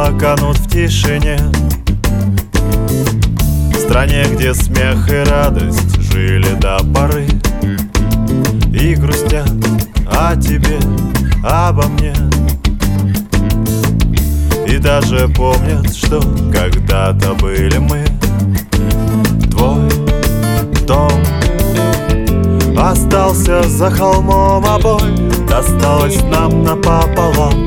снова канут в тишине, в стране, где смех и радость жили до поры и грустят о тебе, обо мне. И даже помнят, что когда-то были мы. Твой дом остался за холмом, а боль досталась нам напополам.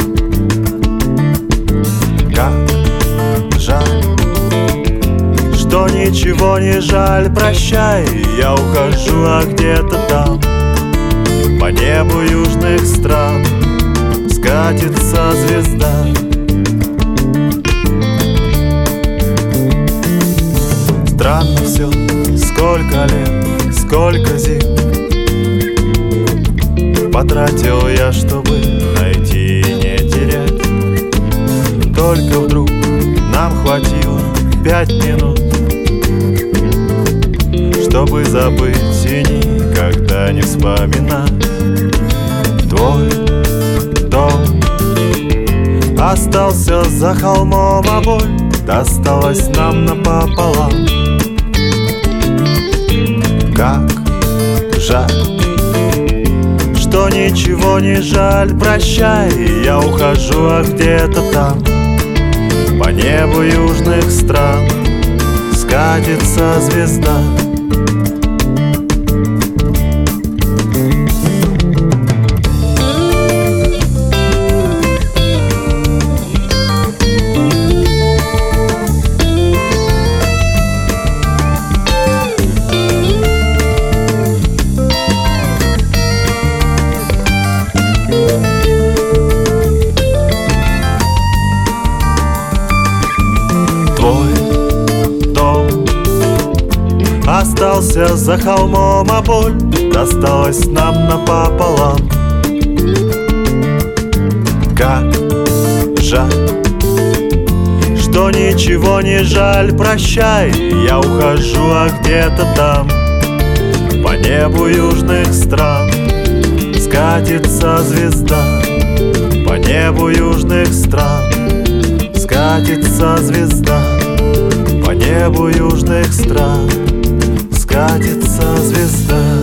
Как жаль, что ничего не жаль. Прощай, я ухожу, а где-то там по небу южных стран скатится звезда. Странно все, сколько лет, сколько зим потратил я, чтобы найти и не терять. Только вдруг нам хватило 5 минут, чтобы забыть и никогда не вспоминать. Твой дом остался за холмом, а боль досталась нам напополам. Как жаль, что ничего не жаль. Прощай, я ухожу, а где-то там по небу южных стран скатится звезда. Твой дом остался за холмом, а боль досталась нам напополам. Как жаль, что ничего не жаль. Прощай, я ухожу, а где-то там по небу южных стран скатится звезда. По небу южных стран скатится звезда. По небу южных стран скатится звезда.